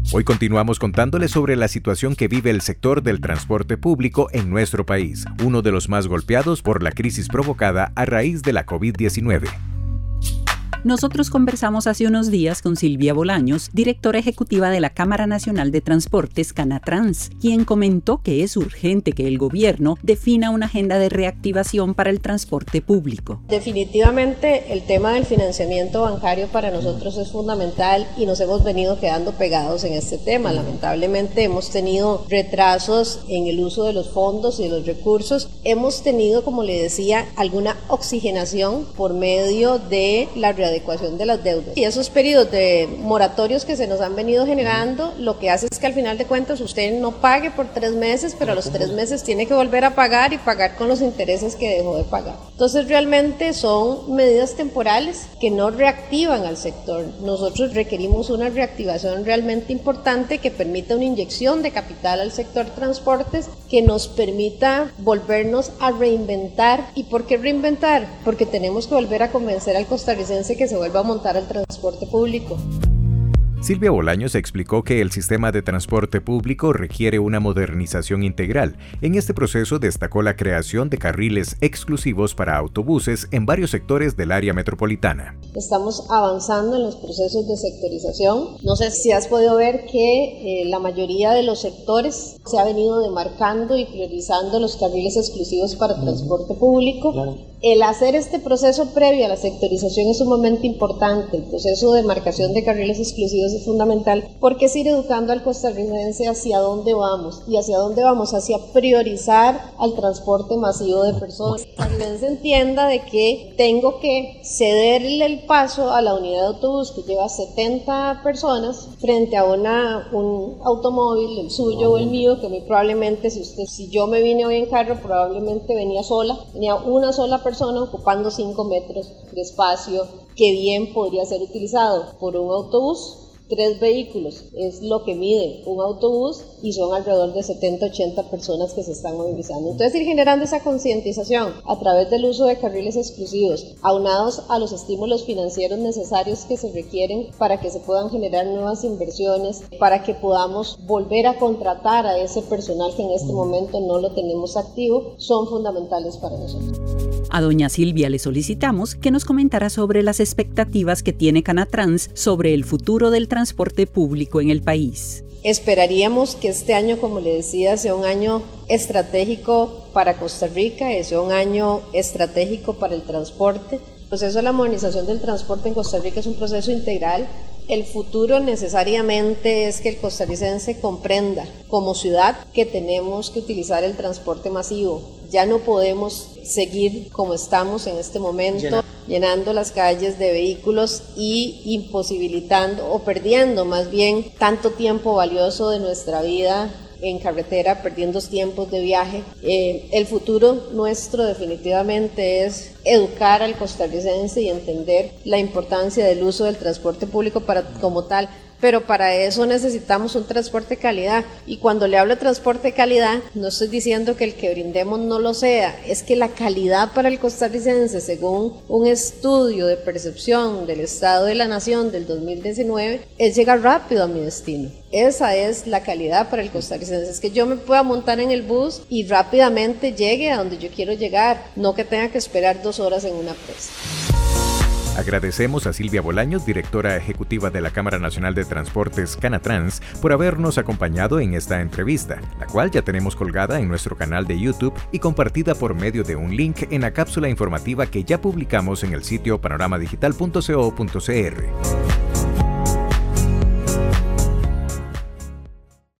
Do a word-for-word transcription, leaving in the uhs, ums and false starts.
Hoy continuamos contándoles sobre la situación que vive el sector del transporte público en nuestro país, uno de los más golpeados por la crisis provocada a raíz de la COVID diecinueve. Nosotros conversamos hace unos días con Silvia Bolaños, directora ejecutiva de la Cámara Nacional de Transportes Canatrans, quien comentó que es urgente que el gobierno defina una agenda de reactivación para el transporte público. Definitivamente el tema del financiamiento bancario para nosotros es fundamental y nos hemos venido quedando pegados en este tema. Lamentablemente hemos tenido retrasos en el uso de los fondos y de los recursos. Hemos tenido, como le decía, alguna oxigenación por medio de la readecuación de las deudas. Y esos periodos de moratorios que se nos han venido generando, lo que hace es que al final de cuentas usted no pague por tres meses, pero a los tres meses tiene que volver a pagar y pagar con los intereses que dejó de pagar. Entonces realmente son medidas temporales que no reactivan al sector. Nosotros requerimos una reactivación realmente importante que permita una inyección de capital al sector transportes, que nos permita volvernos a reinventar. ¿Y por qué reinventar? Porque tenemos que volver a convencer al costarricense que se vuelva a montar el transporte público. Silvia Bolaños explicó que el sistema de transporte público requiere una modernización integral. En este proceso destacó la creación de carriles exclusivos para autobuses en varios sectores del área metropolitana. Estamos avanzando en los procesos de sectorización. No sé si has podido ver que eh, la mayoría de los sectores se ha venido demarcando y priorizando los carriles exclusivos para transporte público. Claro. El hacer este proceso previo a la sectorización es sumamente importante. El proceso de marcación de carriles exclusivos es fundamental porque es ir educando al costarricense hacia dónde vamos y hacia dónde vamos, hacia priorizar al transporte masivo de personas. Que el costarricense entienda de que tengo que cederle el paso a la unidad de autobús que lleva setenta personas frente a una, un automóvil, el suyo o el mío, que muy probablemente si, usted, si yo me vine hoy en carro probablemente venía sola, venía una sola persona persona ocupando cinco metros de espacio que bien podría ser utilizado por un autobús. Tres vehículos es lo que mide un autobús y son alrededor de setenta a ochenta personas que se están movilizando. Entonces ir generando esa concientización a través del uso de carriles exclusivos, aunados a los estímulos financieros necesarios que se requieren para que se puedan generar nuevas inversiones, para que podamos volver a contratar a ese personal que en este momento no lo tenemos activo, son fundamentales para nosotros. A doña Silvia le solicitamos que nos comentara sobre las expectativas que tiene Canatrans sobre el futuro del transporte público en el país. Esperaríamos que este año, como le decía, sea un año estratégico para Costa Rica, sea un año estratégico para el transporte. El proceso de la modernización del transporte en Costa Rica es un proceso integral. El futuro necesariamente es que el costarricense comprenda como ciudad que tenemos que utilizar el transporte masivo. Ya no podemos seguir como estamos en este momento, Llena. llenando las calles de vehículos y imposibilitando o perdiendo más bien tanto tiempo valioso de nuestra vida en carretera, perdiendo tiempos de viaje. Eh, el futuro nuestro definitivamente es educar al costarricense y entender la importancia del uso del transporte público para, como tal. Pero para eso necesitamos un transporte de calidad. Y cuando le hablo de transporte de calidad, no estoy diciendo que el que brindemos no lo sea, es que la calidad para el costarricense, según un estudio de percepción del Estado de la Nación del dos mil diecinueve, es llegar rápido a mi destino. Esa es la calidad para el costarricense, es que yo me pueda montar en el bus y rápidamente llegue a donde yo quiero llegar, no que tenga que esperar dos horas en una presa. Agradecemos a Silvia Bolaños, directora ejecutiva de la Cámara Nacional de Transportes Canatrans, por habernos acompañado en esta entrevista, la cual ya tenemos colgada en nuestro canal de YouTube y compartida por medio de un link en la cápsula informativa que ya publicamos en el sitio panorama digital punto co punto c r.